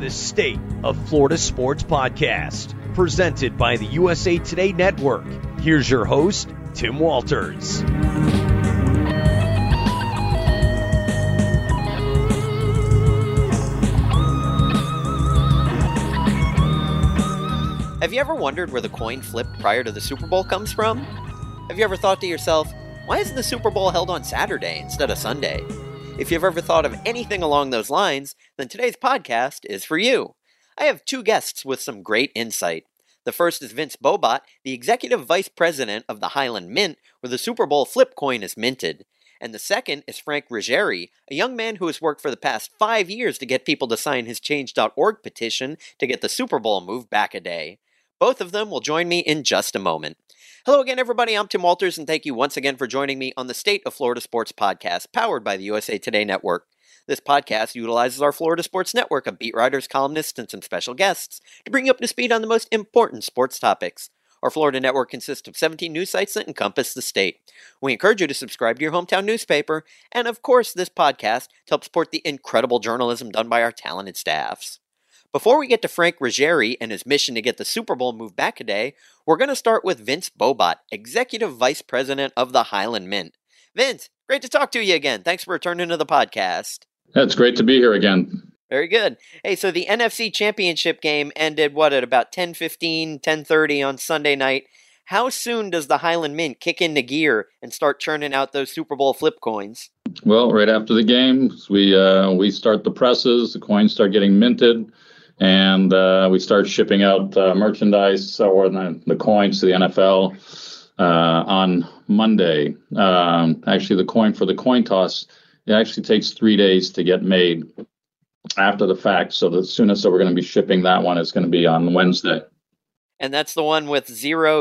the State of Florida Sports Podcast, presented by the USA Today Network. Here's your host, Tim Walters. Have you ever wondered where the coin flip prior to the Super Bowl comes from? Have you ever thought to yourself, why isn't the Super Bowl held on Saturday instead of Sunday? If you've ever thought of anything along those lines, then today's podcast is for you. I have two guests with some great insight. The first is Vince Bobat, the Executive Vice President of the Highland Mint, where the Super Bowl flip coin is minted. And the second is Frank Ruggieri, a young man who has worked for the past 5 years to get people to sign his Change.org petition to get the Super Bowl moved back a day. Both of them will join me in just a moment. Hello again, everybody. I'm Tim Walters, and thank you once again for joining me on the State of Florida Sports Podcast, powered by the USA Today Network. This podcast utilizes our Florida Sports Network of beat writers, columnists, and some special guests to bring you up to speed on the most important sports topics. Our Florida network consists of 17 news sites that encompass the state. We encourage you to subscribe to your hometown newspaper, and of course, this podcast to help support the incredible journalism done by our talented staffs. Before we get to Frank Ruggieri and his mission to get the Super Bowl moved back a day, we're going to start with Vince Bobat, Executive Vice President of the Highland Mint. Vince, great to talk to you again. Thanks for returning to the podcast. It's great to be here again. Very good. Hey, so the NFC Championship game ended, at about 10:15, 10:30 on Sunday night. How soon does the Highland Mint kick into gear and start churning out those Super Bowl flip coins? Well, right after the game, we start the presses, the coins start getting minted, and we start shipping out merchandise or the coins to the NFL on Monday. Actually, the coin for the coin toss, it actually takes 3 days to get made after the fact. So the soonest that we're going to be shipping that one is going to be on Wednesday. And that's the one with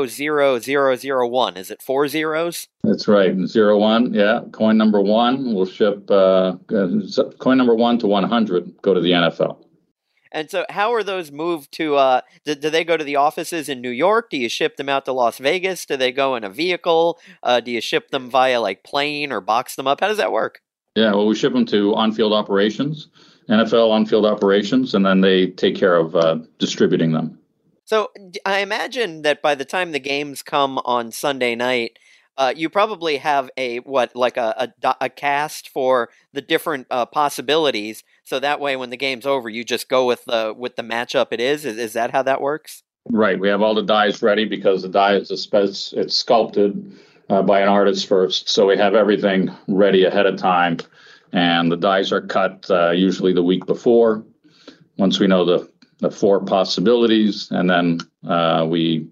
00001. Is it 4 zeros? That's right. 01. Yeah. Coin number 1 will ship, coin number 1 to 100 go to the NFL. And so how are those moved to, do they go to the offices in New York? Do you ship them out to Las Vegas? Do they go in a vehicle? Do you ship them via plane or box them up? How does that work? Yeah, well, we ship them to on-field operations, NFL on-field operations, and then they take care of distributing them. So I imagine that by the time the games come on Sunday night, you probably have a cast for the different possibilities. So that way, when the game's over, you just go with the matchup it is. Is that how that works? Right. We have all the dies ready because the die is it's sculpted by an artist first. So we have everything ready ahead of time, and the dies are cut usually the week before. Once we know the 4 possibilities, and then we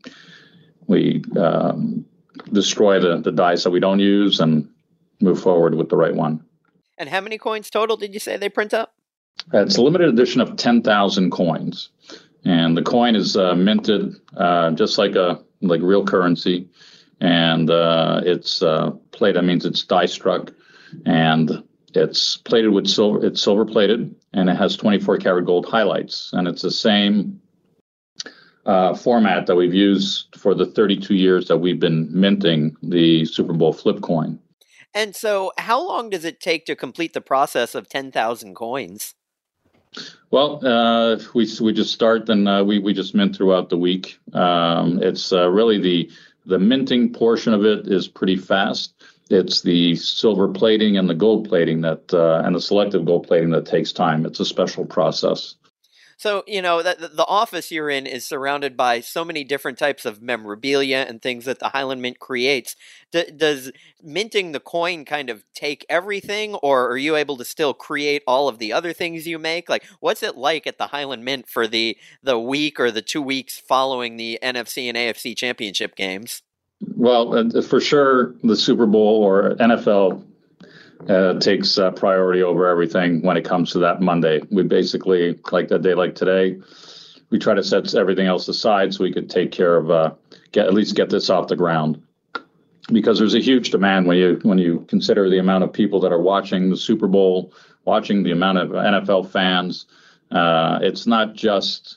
destroy the dice that we don't use and move forward with the right one. And how many coins total did you say they print up? It's a limited edition of 10,000 coins. And the coin is minted just like real currency. And it's plated, that means it's die struck. And it's plated with silver. It's silver plated, and it has 24 karat gold highlights. And it's the same format that we've used for the 32 years that we've been minting the Super Bowl flip coin. And so how long does it take to complete the process of 10,000 coins? Well, we just start and we just mint throughout the week. It's really the minting portion of it is pretty fast. It's the silver plating and the gold plating that and the selective gold plating that takes time. It's a special process. So, the office you're in is surrounded by so many different types of memorabilia and things that the Highland Mint creates. Does minting the coin kind of take everything, or are you able to still create all of the other things you make? What's it like at the Highland Mint for the week or the 2 weeks following the NFC and AFC championship games? Well, for sure, the Super Bowl or NFL takes priority over everything when it comes to that Monday. We basically, like that day like today, we try to set everything else aside so we could take care of, at least get this off the ground. Because there's a huge demand when you consider the amount of people that are watching the Super Bowl, watching the amount of NFL fans. It's not just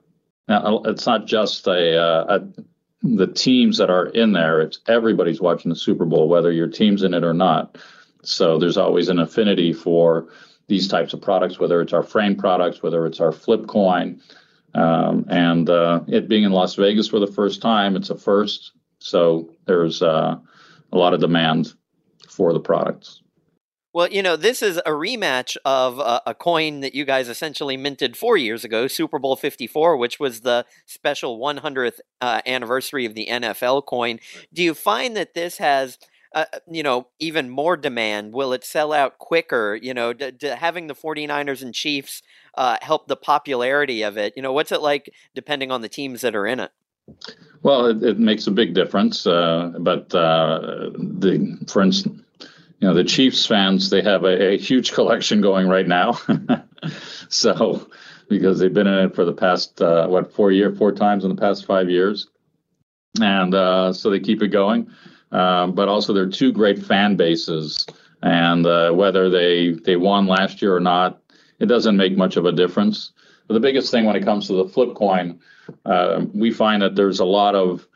the teams that are in there. It's everybody's watching the Super Bowl, whether your team's in it or not. So there's always an affinity for these types of products, whether it's our frame products, whether it's our flip coin. And it being in Las Vegas for the first time, it's a first. So there's a lot of demand for the products. Well, this is a rematch of a coin that you guys essentially minted 4 years ago, Super Bowl 54, which was the special 100th anniversary of the NFL coin. Do you find that this has, even more demand? Will it sell out quicker? Having the 49ers and Chiefs help the popularity of it? What's it like depending on the teams that are in it? Well, it makes a big difference. But for instance, the Chiefs fans, they have a huge collection going right now. So, because they've been in it for the past, 4 times in the past 5 years. And so they keep it going. But also there are two great fan bases. And whether they won last year or not, it doesn't make much of a difference. But the biggest thing when it comes to the flip coin, we find that there's a lot of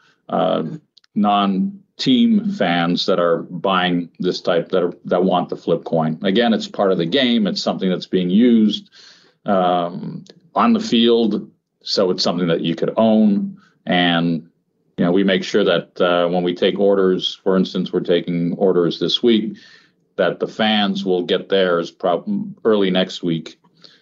non-team fans that are buying this type that want the flip coin. Again, it's part of the game. It's something that's being used on the field, so it's something that you could own. And we make sure that when we take orders, for instance, we're taking orders this week, that the fans will get theirs early next week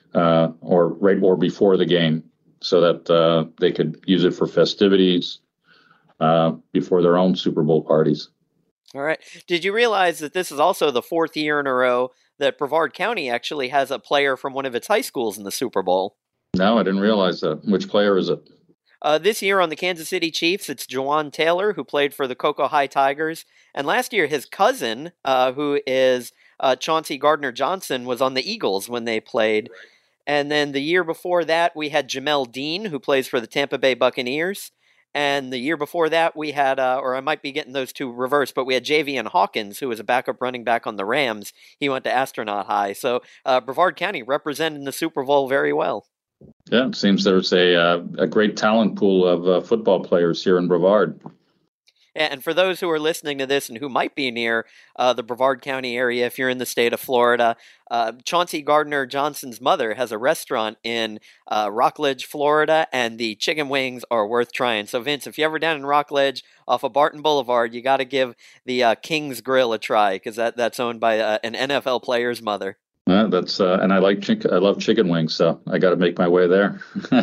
or before the game, so that they could use it for festivities before their own Super Bowl parties. All right. Did you realize that this is also the 4th year in a row that Brevard County actually has a player from one of its high schools in the Super Bowl? No, I didn't realize that. Which player is it? This year on the Kansas City Chiefs, it's Jawan Taylor, who played for the Cocoa High Tigers. And last year, his cousin, who is Chauncey Gardner-Johnson, was on the Eagles when they played. And then the year before that, we had Jamel Dean, who plays for the Tampa Bay Buccaneers. And the year before that, we had, or I might be getting those two reversed, but we had Javian Hawkins, who was a backup running back on the Rams. He went to Astronaut High. So Brevard County represented the Super Bowl very well. Yeah, it seems there's a great talent pool of football players here in Brevard. And for those who are listening to this and who might be near the Brevard County area, if you're in the state of Florida, Chauncey Gardner-Johnson's mother has a restaurant in Rockledge, Florida, and the chicken wings are worth trying. So, Vince, if you're ever down in Rockledge off of Barton Boulevard, you got to give the King's Grill a try, because that's owned by an NFL player's mother. That's and I love chicken wings, so I got to make my way there.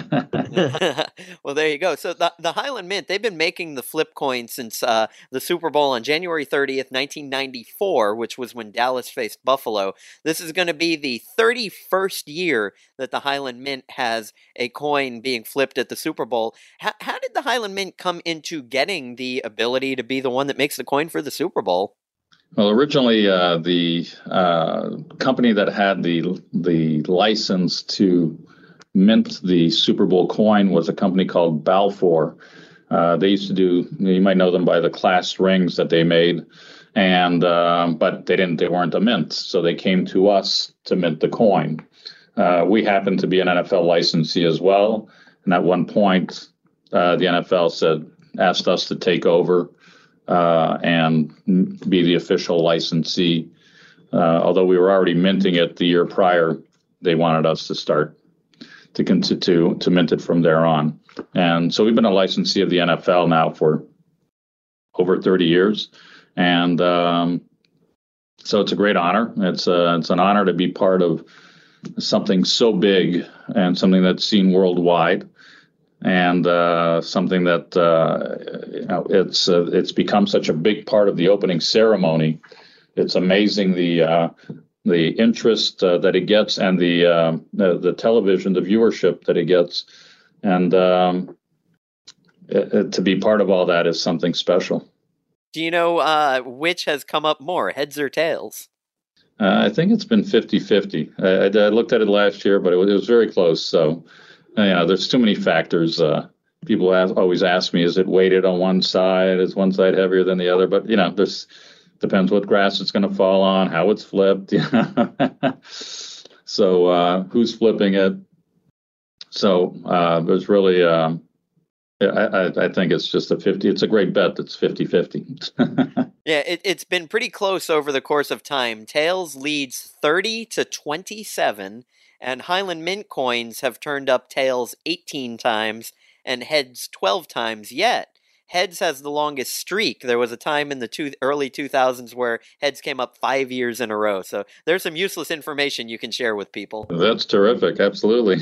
Well, there you go. So the Highland Mint, they've been making the flip coin since the Super Bowl on January 30th, 1994, which was when Dallas faced Buffalo. This is going to be the 31st year that the Highland Mint has a coin being flipped at the Super Bowl. How did the Highland Mint come into getting the ability to be the one that makes the coin for the Super Bowl? Well, originally, the company that had the license to mint the Super Bowl coin was a company called Balfour. They used to do, you might know them by the class rings that they made, and but they weren't a mint, so they came to us to mint the coin. We happened to be an NFL licensee as well, and at one point, the NFL asked us to take over and be the official licensee. Although we were already minting it the year prior, they wanted us to start to mint it from there on. And so we've been a licensee of the NFL now for over 30 years. And so it's a great honor. It's an honor to be part of something so big and something that's seen worldwide. And something that it's become such a big part of the opening ceremony. It's amazing the interest that it gets, and the television, the viewership that it gets, and to be part of all that is something special. Do you know which has come up more, heads or tails? I think it's been 50-50. I looked at it last year, but it was very close. So. There's too many factors. People always ask me, is it weighted on one side? Is one side heavier than the other? But, this depends what grass it's going to fall on, how it's flipped. So who's flipping it? So there's really, I think it's just it's a great bet that's 50-50. Yeah, it's been pretty close over the course of time. Tails leads 30-27, and Highland Mint coins have turned up tails 18 times and heads 12 times. Yet, heads has the longest streak. There was a time in the early 2000s where heads came up 5 years in a row. So there's some useless information you can share with people. That's terrific. Absolutely.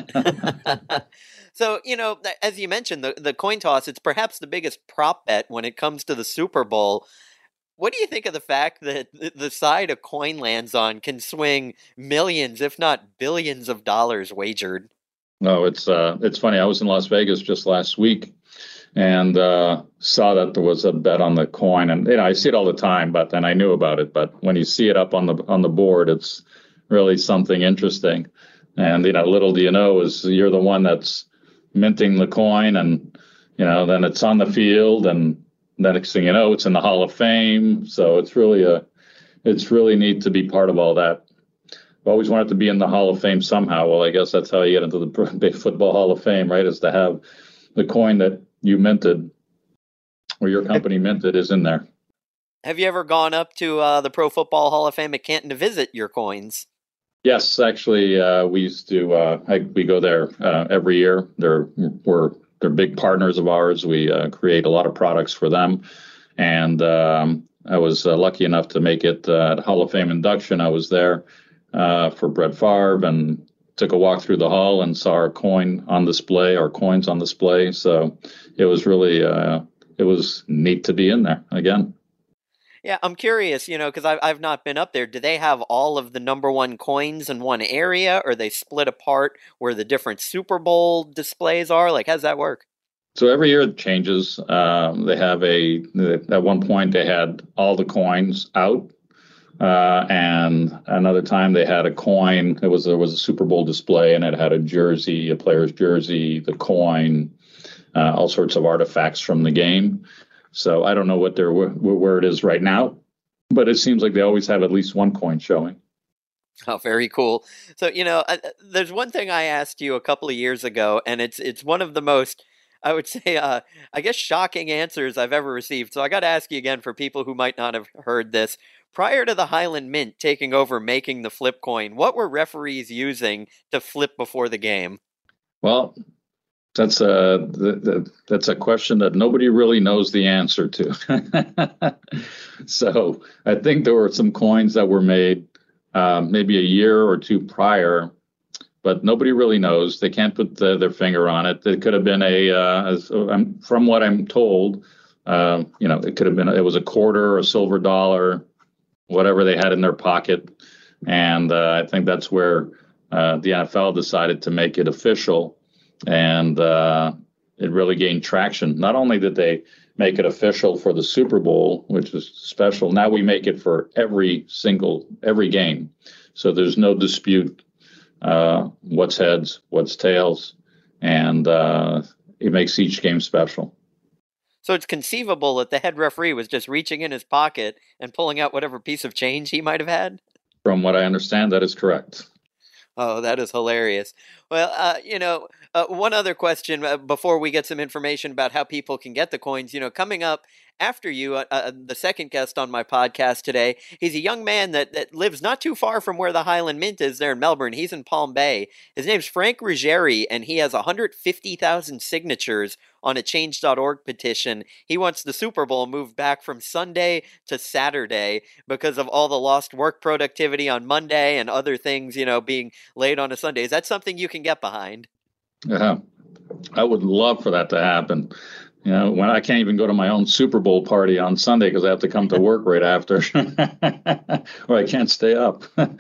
So, as you mentioned, the coin toss, it's perhaps the biggest prop bet when it comes to the Super Bowl. What do you think of the fact that the side a coin lands on can swing millions, if not billions of dollars wagered? No, it's funny. I was in Las Vegas just last week and saw that there was a bet on the coin, and I see it all the time, but then I knew about it. But when you see it up on the board, it's really something interesting. And little do you know is you're the one that's minting the coin, and then it's on the field, and the next thing you know, it's in the Hall of Fame. So it's really neat to be part of all that. I've always wanted to be in the Hall of Fame somehow. Well, I guess that's how you get into the big football Hall of Fame, right? Is to have the coin that you minted or your company minted is in there. Have you ever gone up to the Pro Football Hall of Fame at Canton to visit your coins? Yes, actually, we used to. We go there every year. They're big partners of ours. We create a lot of products for them, and I was lucky enough to make it at Hall of Fame induction. I was there for Brett Favre and took a walk through the hall and saw our coins on display. So it was really it was neat to be in there again. Yeah, I'm curious, because I've not been up there. Do they have all of the number one coins in one area, or are they split apart where the different Super Bowl displays are? Like, how does that work? So every year it changes. They have at one point they had all the coins out, and another time they had a coin. There was a Super Bowl display, and it had a jersey, a player's jersey, the coin, all sorts of artifacts from the game. So I don't know where it is right now, but it seems like they always have at least one coin showing. Oh, very cool. So, there's one thing I asked you a couple of years ago, and it's one of the most, I would say, I guess, shocking answers I've ever received. So I got to ask you again for people who might not have heard this. Prior to the Highland Mint taking over making the flip coin, what were referees using to flip before the game? Well, that's a question that nobody really knows the answer to. So I think there were some coins that were made maybe a year or two prior, but nobody really knows. They can't put their finger on it. It could have been from what I'm told, it could have been, it was a quarter, a silver dollar, whatever they had in their pocket. And I think that's where the NFL decided to make it official. And it really gained traction. Not only did they make it official for the Super Bowl, which is special, now we make it for every game. So there's no dispute what's heads, what's tails, and it makes each game special. So it's conceivable that the head referee was just reaching in his pocket and pulling out whatever piece of change he might have had? From what I understand, that is correct. Oh, that is hilarious. Well, one other question before we get some information about how people can get the coins. Coming up after you, the second guest on my podcast today, he's a young man that lives not too far from where the Highland Mint is there in Melbourne. He's in Palm Bay. His name's Frank Ruggieri, and he has 150,000 signatures on a Change.org petition. He wants the Super Bowl moved back from Sunday to Saturday because of all the lost work productivity on Monday and other things, being laid on a Sunday. Is that something you can get behind? Yeah, I would love for that to happen. When I can't even go to my own Super Bowl party on Sunday because I have to come to work right after, or I can't stay up.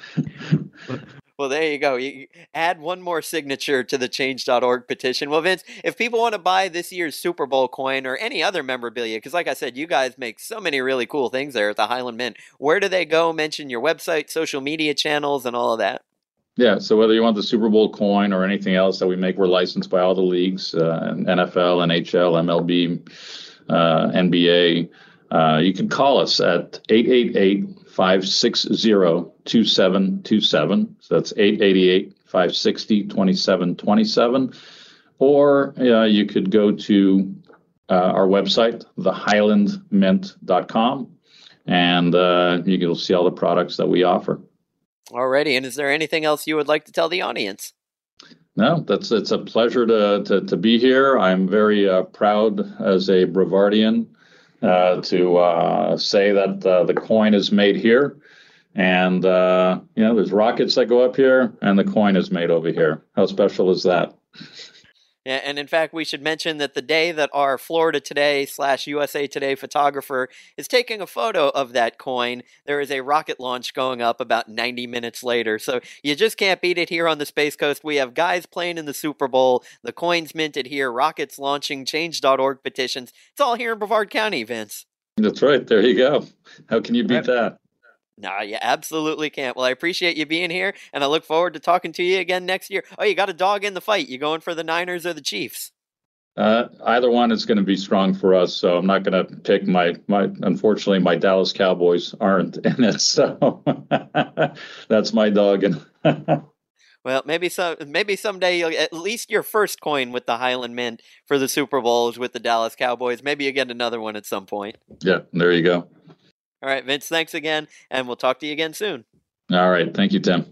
Well, there you go. You add one more signature to the Change.org petition. Well, Vince, if people want to buy this year's Super Bowl coin or any other memorabilia, because like I said, you guys make so many really cool things there at the Highland Mint, where do they go? Mention your website, social media channels, and all of that. Yeah, so whether you want the Super Bowl coin or anything else that we make, we're licensed by all the leagues, NFL, NHL, MLB, NBA. You can call us at 888-560-2727. So that's 888-560-2727. Or you could go to our website, thehighlandmint.com. and you'll see all the products that we offer. Alrighty, and is there anything else you would like to tell the audience? No, it's a pleasure to be here. I'm very proud as a Brevardian to say that the coin is made here. And, there's rockets that go up here, and the coin is made over here. How special is that? Yeah, and in fact, we should mention that the day that our Florida Today / USA Today photographer is taking a photo of that coin, there is a rocket launch going up about 90 minutes later. So you just can't beat it here on the Space Coast. We have guys playing in the Super Bowl, the coins minted here, rockets launching, change.org petitions. It's all here in Brevard County, Vince. That's right. There you go. How can you beat that? No, you absolutely can't. Well, I appreciate you being here, and I look forward to talking to you again next year. Oh, you got a dog in the fight. You going for the Niners or the Chiefs? Either one is going to be strong for us, so I'm not going to pick my. Unfortunately, my Dallas Cowboys aren't in it, so that's my dog. Well, maybe someday you'll at least your first coin with the Highland Mint for the Super Bowl is with the Dallas Cowboys. Maybe you get another one at some point. Yeah, there you go. All right, Vince, thanks again, and we'll talk to you again soon. All right. Thank you, Tim.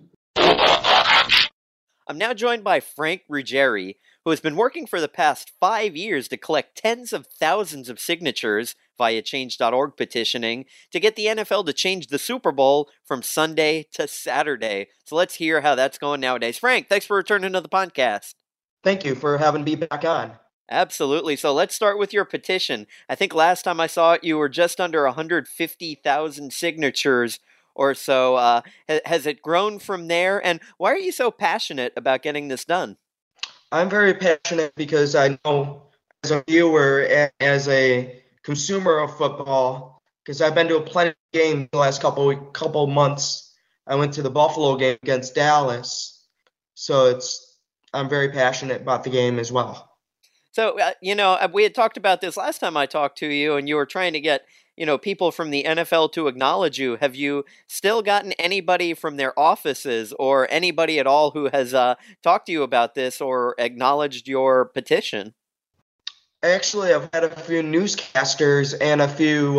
I'm now joined by Frank Ruggieri, who has been working for the past 5 years to collect tens of thousands of signatures via Change.org petitioning to get the NFL to change the Super Bowl from Sunday to Saturday. So let's hear how that's going nowadays. Frank, thanks for returning to the podcast. Thank you for having me back on. Absolutely. So let's start with your petition. I think last time I saw it, you were just under 150,000 signatures or so. Has it grown from there? And why are you so passionate about getting this done? I'm very passionate because I know as a viewer and as a consumer of football, because I've been to plenty of games the last couple months. I went to the Buffalo game against Dallas. So I'm very passionate about the game as well. So, we had talked about this last time I talked to you, and you were trying to get, people from the NFL to acknowledge you. Have you still gotten anybody from their offices or anybody at all who has talked to you about this or acknowledged your petition? Actually, I've had a few newscasters and a few,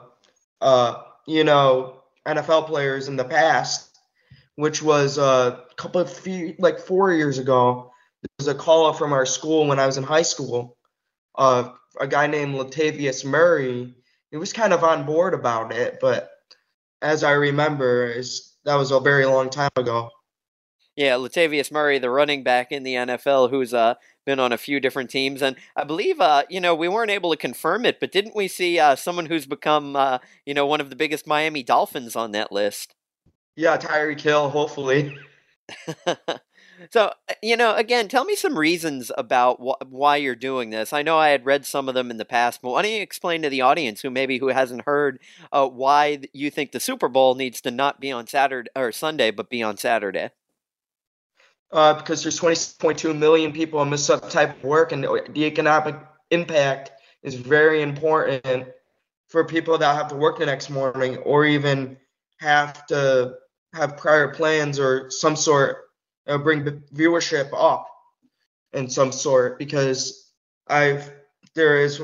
NFL players in the past, which was like 4 years ago. There was a caller from our school when I was in high school, a guy named Latavius Murray. He was kind of on board about it, but as I remember, that was a very long time ago. Yeah, Latavius Murray, the running back in the NFL, who's been on a few different teams. And I believe, we weren't able to confirm it, but didn't we see someone who's become, one of the biggest Miami Dolphins on that list? Yeah, Tyreek Hill, hopefully. So, again, tell me some reasons about why you're doing this. I know I had read some of them in the past, but why don't you explain to the audience who hasn't heard why you think the Super Bowl needs to not be on Saturday or Sunday, but be on Saturday? Because there's 20.2 million people in this type of work, and the economic impact is very important for people that have to work the next morning or even have to have prior plans or some sort. Bring the viewership up in some sort, because there's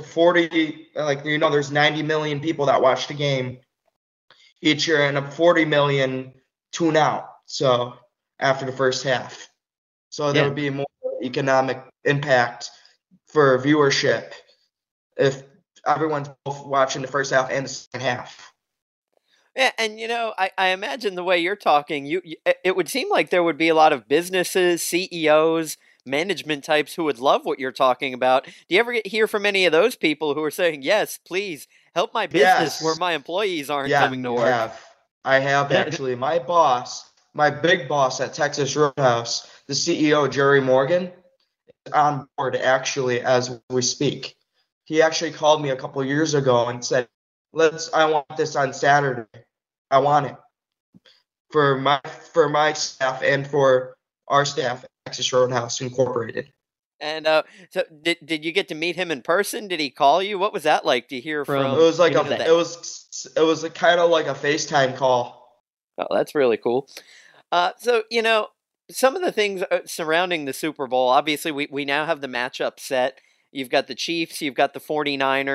90 million people that watch the game each year, and 40 million tune out. So after the first half, there would be more economic impact for viewership if everyone's both watching the first half and the second half. Yeah, and I imagine the way you're talking, it would seem like there would be a lot of businesses, CEOs, management types who would love what you're talking about. Do you ever hear from any of those people who are saying, "Yes, please help my business where my employees aren't coming to work"? I have actually. My big boss at Texas Roadhouse, the CEO Jerry Morgan, is on board actually as we speak. He actually called me a couple of years ago and said, I want this on Saturday. I want it for my staff and for our staff at Texas Roadhouse Incorporated. And so did you get to meet him in person? Did he call you? What was that like to hear from? It was like it was kind of like a FaceTime call. Oh, that's really cool. So some of the things surrounding the Super Bowl. Obviously, we now have the matchup set. You've got the Chiefs. You've got the 49ers.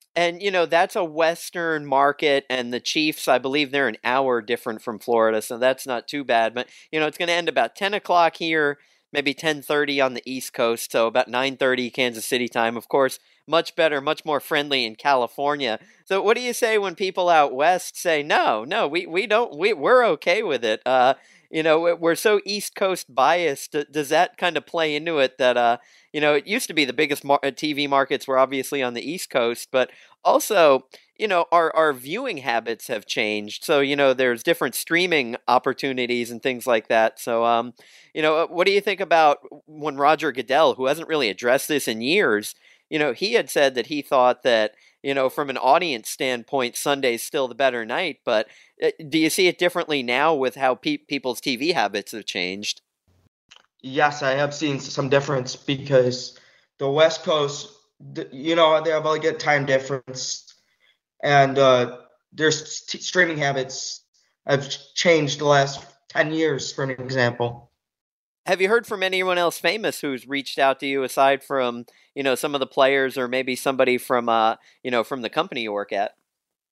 And, that's a Western market, and the Chiefs, I believe they're an hour different from Florida, so that's not too bad. But, it's going to end about 10 o'clock here, maybe 10:30 on the East Coast, so about 9:30 Kansas City time. Of course, much better, much more friendly in California. So what do you say when people out West say, no, we don't, we're okay with it? We're so East Coast biased. Does that kind of play into it that, it used to be the biggest TV markets were obviously on the East Coast, but also, our viewing habits have changed. So, there's different streaming opportunities and things like that. So, what do you think about when Roger Goodell, who hasn't really addressed this in years, he had said that he thought that, from an audience standpoint, Sunday's still the better night. But do you see it differently now with how people's TV habits have changed? Yes, I have seen some difference because the West Coast, they have a good time difference, and their streaming habits have changed the last 10 years, for an example. Have you heard from anyone else famous who's reached out to you aside from, some of the players or maybe somebody from, from the company you work at?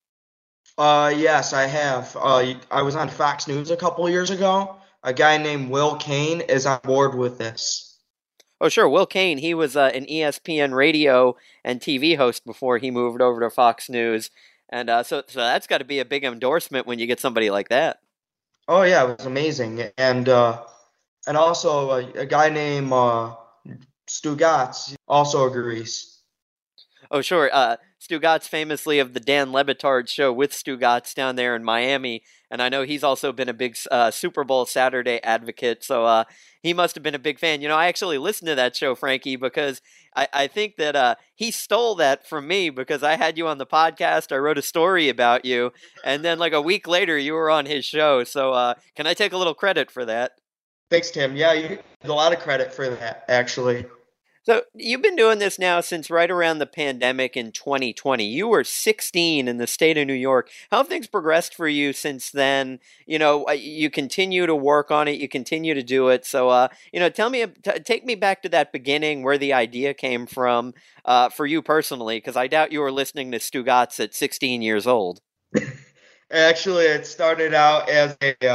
Yes, I have. I was on Fox News a couple of years ago. A guy named Will Kane is on board with this. Oh, sure. Will Kane, he was an ESPN radio and TV host before he moved over to Fox News. And so that's got to be a big endorsement when you get somebody like that. Oh, yeah, it was amazing. And also a guy named Stu Gatz also agrees. Oh, sure. Stu Gatz, famously of the Dan Le Batard show with Stu Gatz down there in Miami. And I know he's also been a big Super Bowl Saturday advocate. So he must have been a big fan. I actually listened to that show, Frankie, because I think that he stole that from me because I had you on the podcast. I wrote a story about you. And then like a week later, you were on his show. So can I take a little credit for that? Thanks, Tim. Yeah, you get a lot of credit for that, actually. So you've been doing this now since right around the pandemic in 2020. You were 16 in the state of New York. How have things progressed for you since then? You continue to work on it. You continue to do it. So, take me back to that beginning where the idea came from for you personally, because I doubt you were listening to Stu Gatz at 16 years old. Actually, it started out as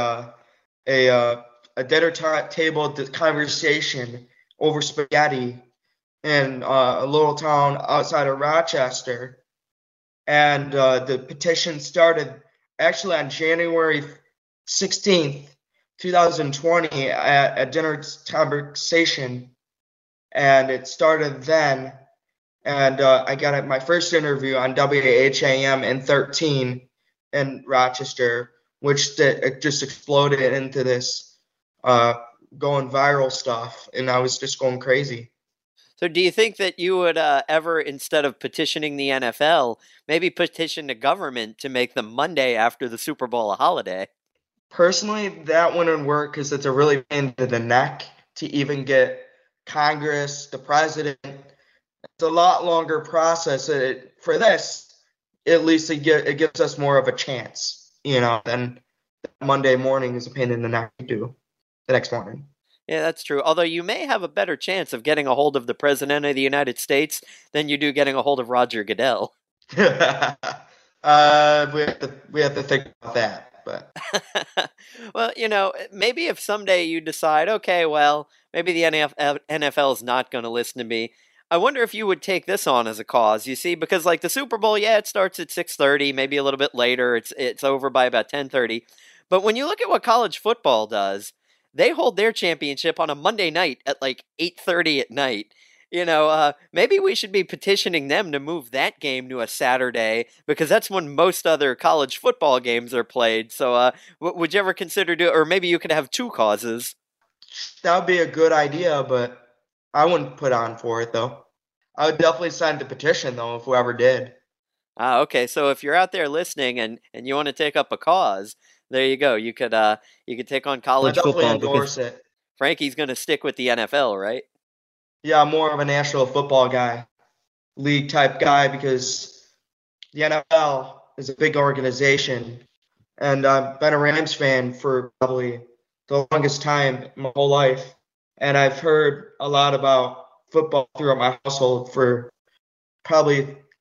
a dinner table conversation over spaghetti in a little town outside of Rochester. And the petition started actually on January 16th, 2020 at a dinner conversation. And it started then. And I got my first interview on WHAM in 13 in Rochester, which it just exploded into this going viral stuff. And I was just going crazy. So do you think that you would ever, instead of petitioning the NFL, maybe petition the government to make the Monday after the Super Bowl a holiday? Personally, that wouldn't work because it's a really pain in the neck to even get Congress, the president. It's a lot longer process. For this, at least it gives us more of a chance, than Monday morning is a pain in the neck to do the next morning. Yeah, that's true. Although you may have a better chance of getting a hold of the President of the United States than you do getting a hold of Roger Goodell. We have to think about that. But well, maybe if someday you decide, okay, well, maybe the NFL is not going to listen to me. I wonder if you would take this on as a cause. You see, because like the Super Bowl, yeah, it starts at 6:30, maybe a little bit later. It's over by about 10:30. But when you look at what college football does, they hold their championship on a Monday night at like 8:30 at night. Maybe we should be petitioning them to move that game to a Saturday because that's when most other college football games are played. So would you ever consider or maybe you could have two causes? That would be a good idea, but I wouldn't put on for it, though. I would definitely sign the petition, though, if whoever did. Okay. So if you're out there listening and you want to take up a cause, there you go. You could take on college football. I'll definitely endorse it. Frankie's going to stick with the NFL, right? Yeah, I'm more of a national football guy, league type guy, because the NFL is a big organization, and I've been a Rams fan for probably the longest time my whole life, and I've heard a lot about football throughout my household for probably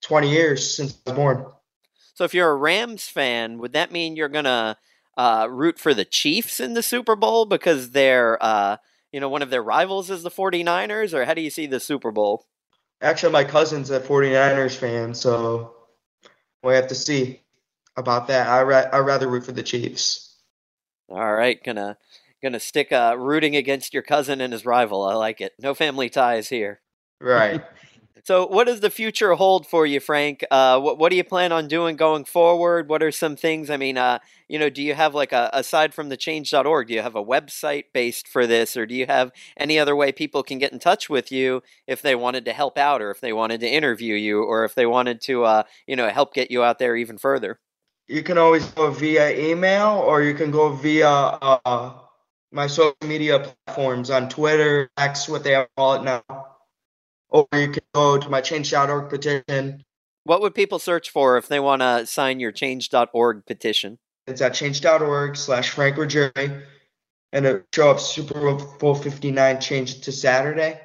20 years since I was born. So if you're a Rams fan, would that mean you're going to root for the Chiefs in the Super Bowl because they're, one of their rivals is the 49ers? Or how do you see the Super Bowl? Actually, my cousin's a 49ers fan, so we'll have to see about that. I'd rather root for the Chiefs. All right, gonna stick rooting against your cousin and his rival. I like it. No family ties here. Right. So what does the future hold for you, Frank? What do you plan on doing going forward? What are some things? I mean, do you have aside from the change.org, do you have a website based for this, or do you have any other way people can get in touch with you if they wanted to help out, or if they wanted to interview you, or if they wanted to, help get you out there even further? You can always go via email, or you can go via my social media platforms on Twitter, X, what they call it now. Or you can go to my change.org petition. What would people search for if they want to sign your change.org petition? It's at change.org/Frank Ruggieri, and it'll show up Super Bowl 59 changed to Saturday.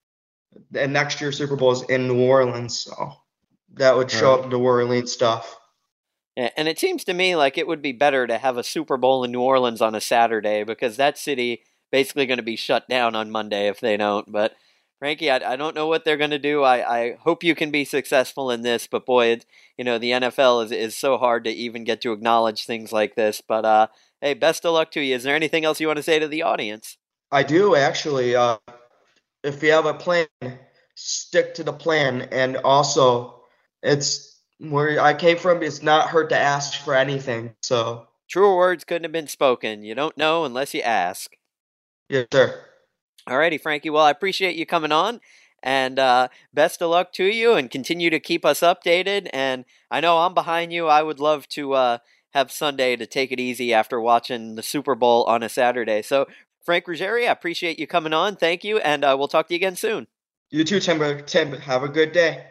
And next year's Super Bowl is in New Orleans, so that would show up New Orleans stuff. Yeah, and it seems to me like it would be better to have a Super Bowl in New Orleans on a Saturday because that city basically going to be shut down on Monday if they don't. But Frankie, I don't know what they're going to do. I hope you can be successful in this, but boy, the NFL is so hard to even get to acknowledge things like this. But hey, best of luck to you. Is there anything else you want to say to the audience? I do, actually. If you have a plan, stick to the plan. And also, it's where I came from, it's not hurt to ask for anything. So truer words couldn't have been spoken. You don't know unless you ask. Yes, sir. Alrighty, Frankie. Well, I appreciate you coming on, and best of luck to you, and continue to keep us updated. And I know I'm behind you. I would love to have Sunday to take it easy after watching the Super Bowl on a Saturday. So, Frank Ruggieri, I appreciate you coming on. Thank you, and we'll talk to you again soon. You too, Tim. Have a good day.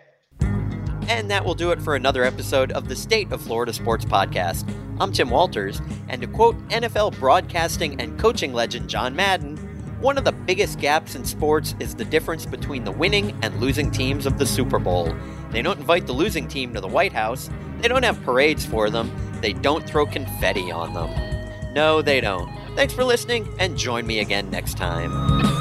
And that will do it for another episode of the State of Florida Sports Podcast. I'm Tim Walters, and to quote NFL broadcasting and coaching legend John Madden, one of the biggest gaps in sports is the difference between the winning and losing teams of the Super Bowl. They don't invite the losing team to the White House. They don't have parades for them. They don't throw confetti on them. No, they don't. Thanks for listening, and join me again next time.